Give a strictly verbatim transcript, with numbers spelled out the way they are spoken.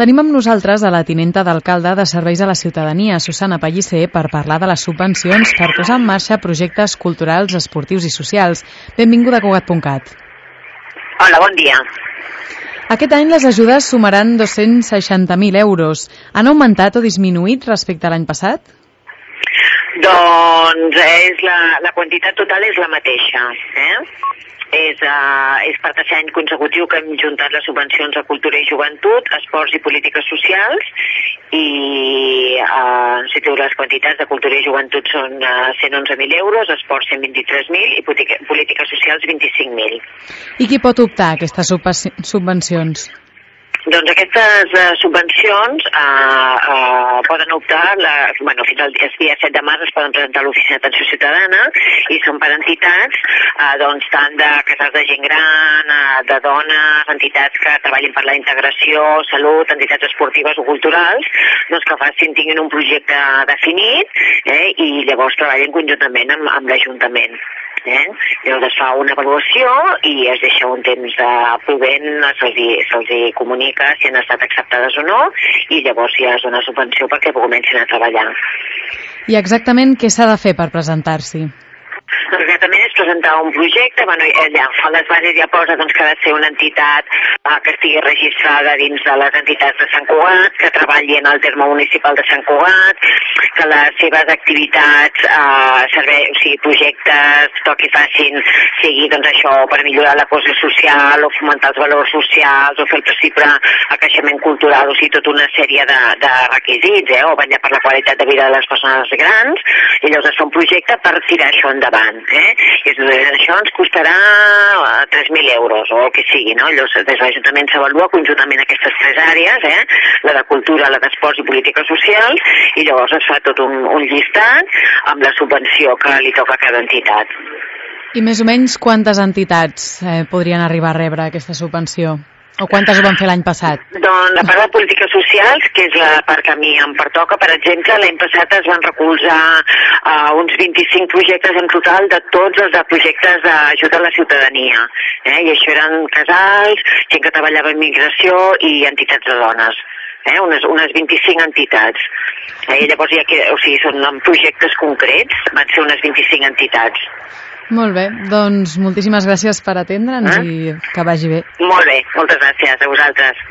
Tenim amb nosaltres a la tinenta d'alcalde de Serveis a la Ciutadania, Susana Pellicer, per parlar de les subvencions per posar en marxa projectes culturals, esportius i socials. Benvinguda a Cugat punt cat. Hola, bon dia. Aquest any les ajudes sumaran dos-cents seixanta mil euros. Han augmentat o disminuït respecte a l'any passat? Doncs és la, la quantitat total és la mateixa. Eh? És, uh, és per tercer any consecutiu que hem juntat les subvencions a cultura i joventut, esports i polítiques socials, i uh, no sé, les quantitats de cultura i joventut són uh, cent onze mil euros, esports cent vint-i-tres mil i polítiques socials vint-i-cinc mil. I qui pot optar a aquestes subvencions? Doncs aquestes uh, subvencions uh, uh, poden optar, la, bueno, fins al dia, dia set de març es poden presentar a l'Oficina d'Atenció Ciutadana i són per entitats uh, doncs, tant de casals de gent gran, uh, de dones, entitats que treballin per la integració, salut, entitats esportives o culturals, doncs que facin, tinguin un projecte definit eh, i llavors treballin conjuntament amb, amb l'Ajuntament. Eh? Llavors es fa una avaluació i es deixa un temps de prudent, se'ls se comunica si han estat acceptades o no i llavors ja es dona subvenció perquè comencin a treballar. I exactament què s'ha de fer per presentar-s'hi? Exactament, és presentar un projecte, bueno, allà a les bases ja posa doncs, que ha de ser una entitat eh, que estigui registrada dins de les entitats de Sant Cugat, que treballi en el terme municipal de Sant Cugat, que les seves activitats, eh, servei, o sigui, projectes, toqui facin, sigui doncs això per millorar la cohesió social o fomentar els valors socials o fer el possible el creixement cultural, o sigui, tota una sèrie de, de requisits, eh, o vetllar per la qualitat de vida de les persones grans, i llavors es fa un projecte per tirar això endavant. Eh? I això ens costarà tres mil euros o el que sigui, no? Llavors, des de l'Ajuntament s'avalua conjuntament aquestes tres àrees, eh? La de cultura, la d'esports i polítiques socials, i llavors es fa tot un, un llistat amb la subvenció que li toca a cada entitat. I més o menys quantes entitats eh, podrien arribar a rebre aquesta subvenció? O quantes ho van fer l'any passat? Doncs a part de polítiques socials, que és la part que a mi em pertoca, per exemple, l'any passat es van recolzar uh, uns vint-i-cinc projectes en total de tots els de projectes d'ajuda a la ciutadania. Eh? I això eren casals, gent que treballava en migració i entitats de dones. Eh? Unes, unes vint-i-cinc entitats. Eh? I llavors ja que, o sigui, són projectes concrets, van ser unes vint-i-cinc entitats. Molt bé, doncs moltíssimes gràcies per atendre'ns eh? i que vagi bé. Molt bé, moltes gràcies a vosaltres.